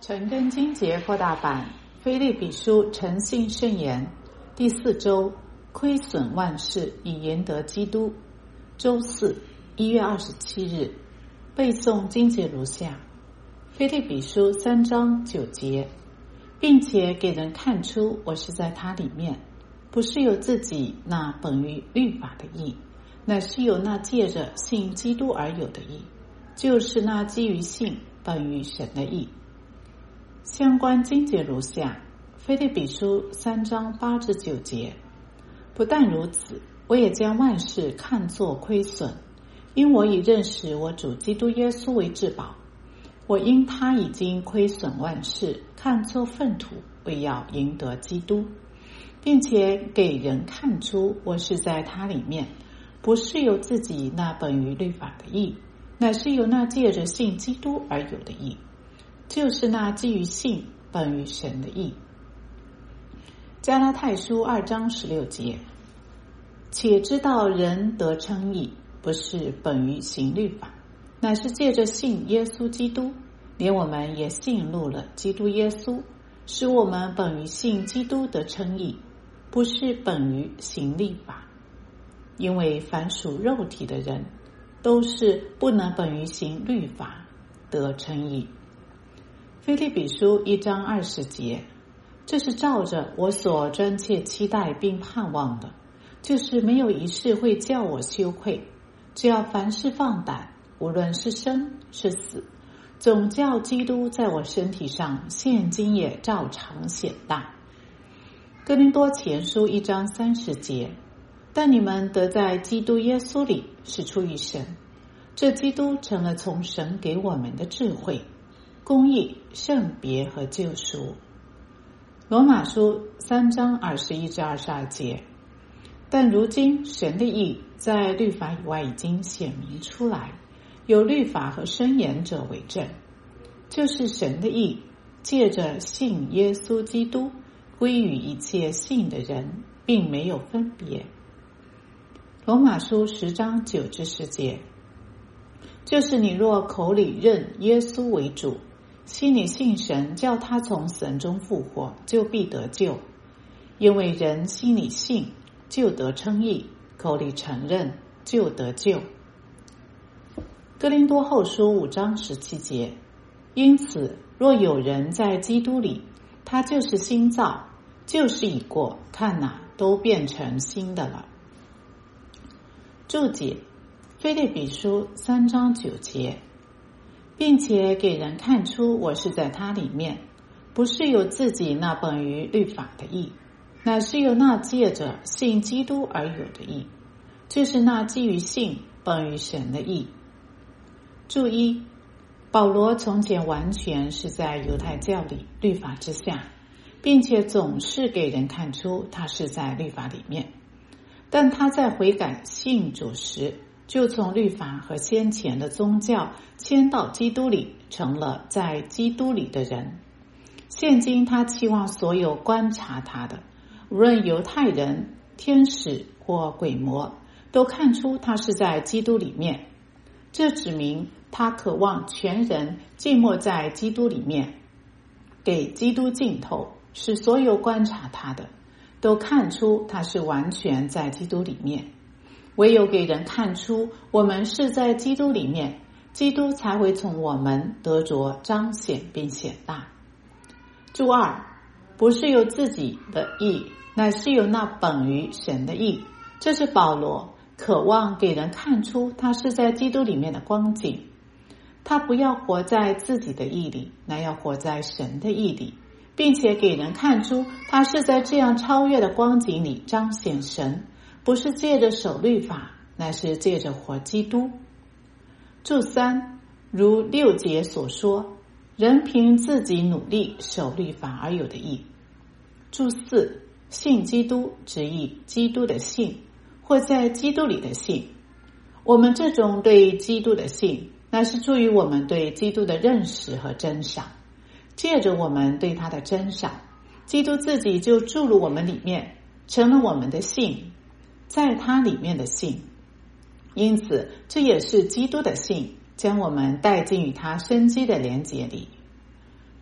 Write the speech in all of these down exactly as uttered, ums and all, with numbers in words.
陈根经节扩大版腓立比书诚信圣言第四周，亏损万事以赢得基督。周四一月二十七日，背诵经节如下：腓立比书三章九节，并且给人看出我是在他里面，不是由自己那本于律法的义，乃是由那借着信基督而有的义，就是那基于信本于神的义。相关经节如下：腓立比书三章八至九节，不但如此，我也将万事看作亏损，因我已认识我主基督耶稣为至宝。我因他已经亏损万事，看作粪土，为要赢得基督，并且给人看出我是在他里面，不是由自己那本于律法的义，乃是由那借着信基督而有的义，就是那基于信本于神的义。加拉太书二章十六节，且知道人得称义，不是本于行律法，乃是借着信耶稣基督，连我们也信入了基督耶稣，使我们本于信基督得称义，不是本于行律法。因为凡属肉体的人，都是不能本于行律法得称义。腓立比书一章二十节，这是照着我所专切期待并盼望的，就是没有一事会叫我羞愧，只要凡事放胆，无论是生是死，总叫基督在我身体上现今也照常显大。哥林多前书一章三十节，但你们得在基督耶稣里是出于神，这基督成了从神给我们的智慧、公义、圣别和救赎。罗马书三章二十一至二十二节，但如今神的义在律法以外已经显明出来，有律法和申言者为证，就是神的义借着信耶稣基督归于一切信的人，并没有分别。罗马书十章九至十节，就是你若口里认耶稣为主，心里信神叫他从死人中复活，就必得救。因为人心里信就得称义，口里承认就得救。哥林多后书五章十七节，因此若有人在基督里，他就是新造，旧事已过，看哪，都变成新的了。注解：腓立比书三章九节，并且给人看出我是在他里面，不是由自己那本于律法的义，乃是由那借着信基督而有的义，就是那基于信本于神的义。注一，保罗从前完全是在犹太教里律法之下，并且总是给人看出他是在律法里面，但他在悔改信主时，就从律法和先前的宗教迁到基督里，成了在基督里的人。现今他期望所有观察他的，无论犹太人、天使或鬼魔，都看出他是在基督里面。这指明他渴望全人浸没在基督里面，给基督浸透，使所有观察他的都看出他是完全在基督里面。唯有给人看出我们是在基督里面，基督才会从我们得着彰显并显大。注二，不是由自己的义，乃是由那本于神的义。这是保罗渴望给人看出他是在基督里面的光景。他不要活在自己的义里，乃要活在神的义里，并且给人看出他是在这样超越的光景里彰显神，不是借着守律法，乃是借着活基督。注三，如六节所说，人凭自己努力守律法而有的义。注四，信基督直译基督的信，或在基督里的信。我们这种对基督的信，乃是出于我们对基督的认识和珍赏。借着我们对他的珍赏，基督自己就住入我们里面，成了我们的信，在他里面的信。因此这也是基督的信，将我们带进与他生机的连结里。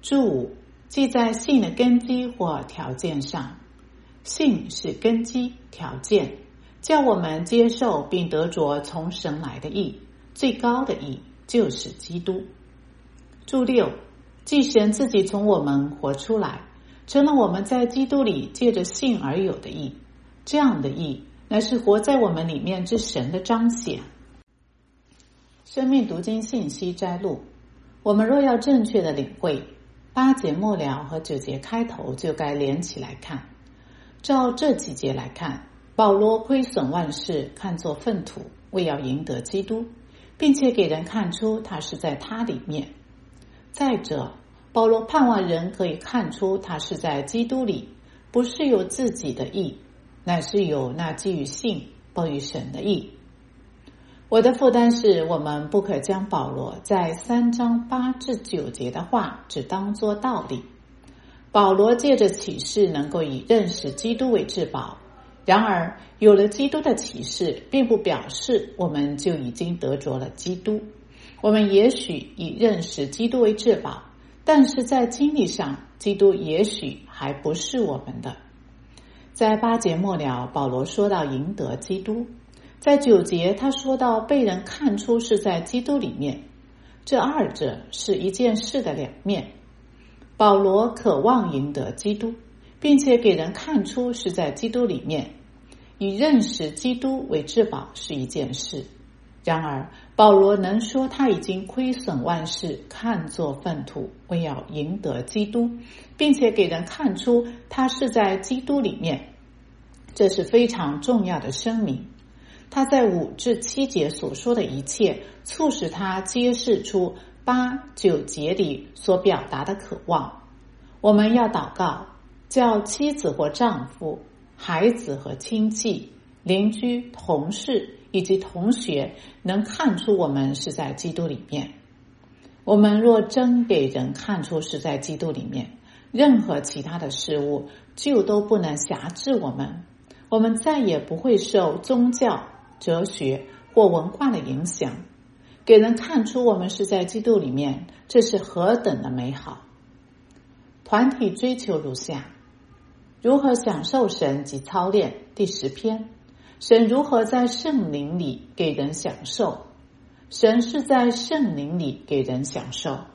注五，记在信的根基或条件上。信是根基条件，叫我们接受并得着从神来的义，最高的义就是基督。注六，即神自己从我们活出来，成了我们在基督里借着信而有的义，这样的义乃是活在我们里面之神的彰显。生命读经信息摘录，我们若要正确的领会，八节末了和九节开头就该连起来看。照这几节来看，保罗亏损万事，看作粪土，为要赢得基督，并且给人看出他是在他里面。再者，保罗盼望人可以看出他是在基督里，不是有自己的义，乃是有那基于信报于神的义。我的负担是，我们不可将保罗在三章八至九节的话只当作道理。保罗借着启示能够以认识基督为至宝，然而有了基督的启示，并不表示我们就已经得着了基督。我们也许以认识基督为至宝，但是在经历上，基督也许还不是我们的。在八节末了，保罗说到赢得基督，在九节他说到被人看出是在基督里面，这二者是一件事的两面。保罗渴望赢得基督，并且给人看出是在基督里面，以认识基督为至宝是一件事。然而保罗能说他已经亏损万事，看作粪土，为要赢得基督，并且给人看出他是在基督里面，这是非常重要的声明。他在五至七节所说的一切，促使他揭示出八九节里所表达的渴望。我们要祷告，叫妻子或丈夫、孩子和亲戚、邻居、同事以及同学能看出我们是在基督里面。我们若真给人看出是在基督里面，任何其他的事物就都不能辖制我们，我们再也不会受宗教、哲学或文化的影响。给人看出我们是在基督里面，这是何等的美好。团体追求如下：如何享受神及操练，第十篇。神如何在圣灵里给人享受？神是在圣灵里给人享受。